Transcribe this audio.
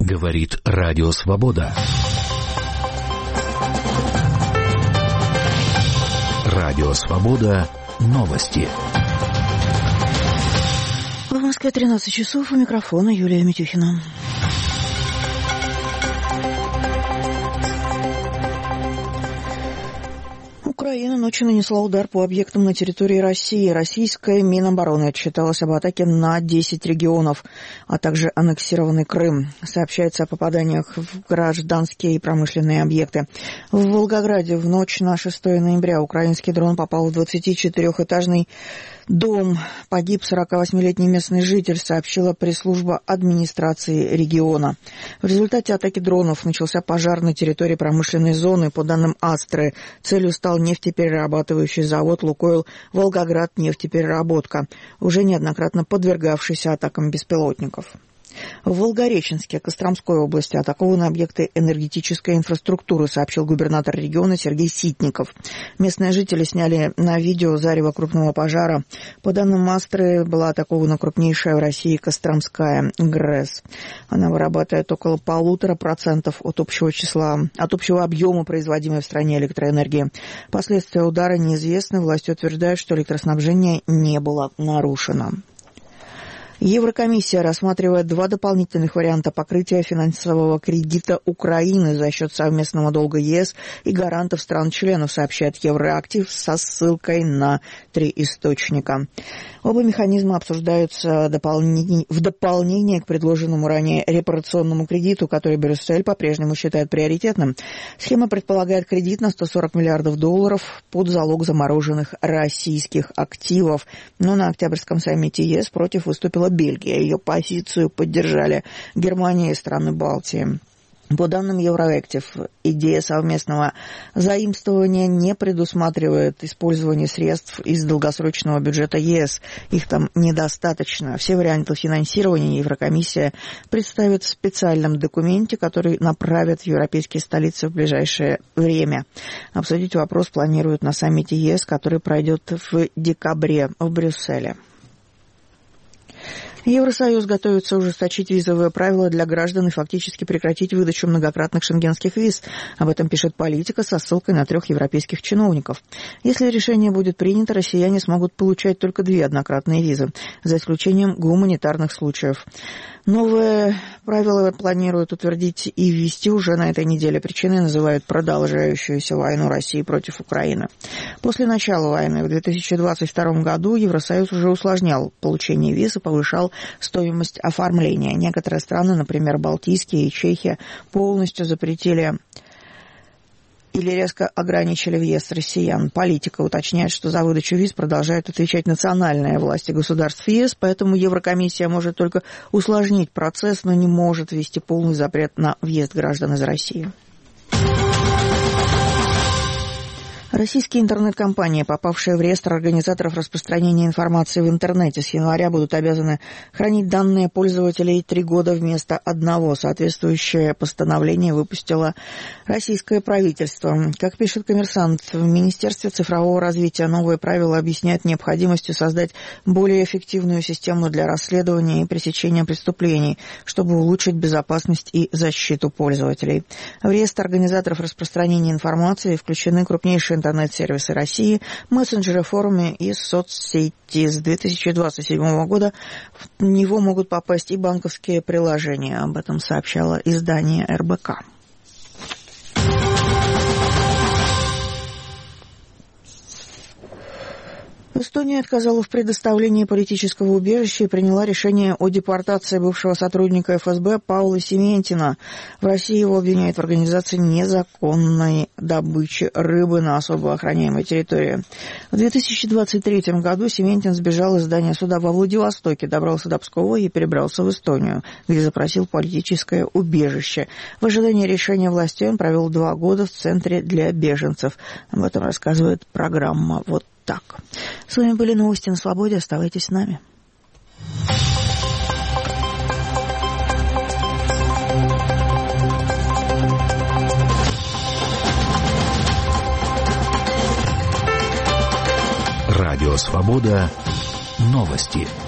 Говорит Радио Свобода. Радио Свобода. Новости. В Москве 13 часов. У микрофона Юлия Митюхина. Украина ночью нанесла удар по объектам на территории России. Российская Минобороны отчиталась об атаке на 10 регионов, а также аннексированный Крым. Сообщается о попаданиях в гражданские и промышленные объекты. В Волгограде в ночь на 6 ноября украинский дрон попал в 24-этажный дом. Погиб 48-летний местный житель, сообщила пресс-служба администрации региона. В результате атаки дронов начался пожар на территории промышленной зоны. По данным Астры, целью стал нефтеперерабатывающий завод «Лукойл Волгоград нефтепереработка», уже неоднократно подвергавшийся атакам беспилотников. В Волгореченске, Костромской области, атакованы объекты энергетической инфраструктуры, сообщил губернатор региона Сергей Ситников. Местные жители сняли на видео зарево крупного пожара. По данным Астры, была атакована крупнейшая в России Костромская ГРЭС. Она вырабатывает около 1,5% от общего объема производимой в стране электроэнергии. Последствия удара неизвестны. Власти утверждают, что электроснабжение не было нарушено. Еврокомиссия рассматривает два дополнительных варианта покрытия финансового кредита Украины за счет совместного долга ЕС и гарантов стран-членов, сообщает Евроактив со ссылкой на 3 источника. Оба механизма обсуждаются в дополнение к предложенному ранее репарационному кредиту, который Брюссель по-прежнему считает приоритетным. Схема предполагает кредит на $140 миллиардов под залог замороженных российских активов. Но на октябрьском саммите ЕС против выступила Бельгия. Ее позицию поддержали Германия и страны Балтии. По данным Евроактив, идея совместного заимствования не предусматривает использование средств из долгосрочного бюджета ЕС. Их там недостаточно. Все варианты финансирования Еврокомиссия представит в специальном документе, который направят в европейские столицы в ближайшее время. Обсудить вопрос планируют на саммите ЕС, который пройдет в декабре в Брюсселе. Евросоюз готовится ужесточить визовые правила для граждан и фактически прекратить выдачу многократных шенгенских виз. Об этом пишет «Политика» со ссылкой на 3 европейских чиновников. Если решение будет принято, россияне смогут получать только 2 однократные визы, за исключением гуманитарных случаев. Новые правила планируют утвердить и ввести уже на этой неделе. Причиной называют продолжающуюся войну России против Украины. После начала войны в 2022 году Евросоюз уже усложнял получение виз и повышал стоимость оформления. Некоторые страны, например, Балтийские и Чехия, полностью запретили или резко ограничили въезд россиян. «Политика» уточняет, что за выдачу виз продолжают отвечать национальные власти государств ЕС, поэтому Еврокомиссия может только усложнить процесс, но не может ввести полный запрет на въезд граждан из России. Российские интернет-компании, попавшие в реестр организаторов распространения информации в интернете, с января будут обязаны хранить данные пользователей 3 года вместо 1. Соответствующее постановление выпустило российское правительство. Как пишет «Коммерсант», в Министерстве цифрового развития новые правила объясняют необходимостью создать более эффективную систему для расследования и пресечения преступлений, чтобы улучшить безопасность и защиту пользователей. В реестр организаторов распространения информации включены крупнейшие интернет-сервисы России, мессенджеры, форумы и соцсети. С 2027 года в него могут попасть и банковские приложения. Об этом сообщало издание РБК. Эстония отказала в предоставлении политического убежища и приняла решение о депортации бывшего сотрудника ФСБ Паула Сементина. В России его обвиняют в организации незаконной добычи рыбы на особо охраняемой территории. В 2023 году Сементин сбежал из здания суда во Владивостоке, добрался до Пскова и перебрался в Эстонию, где запросил политическое убежище. В ожидании решения властей он провел 2 года в Центре для беженцев. Об этом рассказывает программа «Вот так». С вами были новости на Свободе. Оставайтесь с нами. Радио «Свобода». Новости.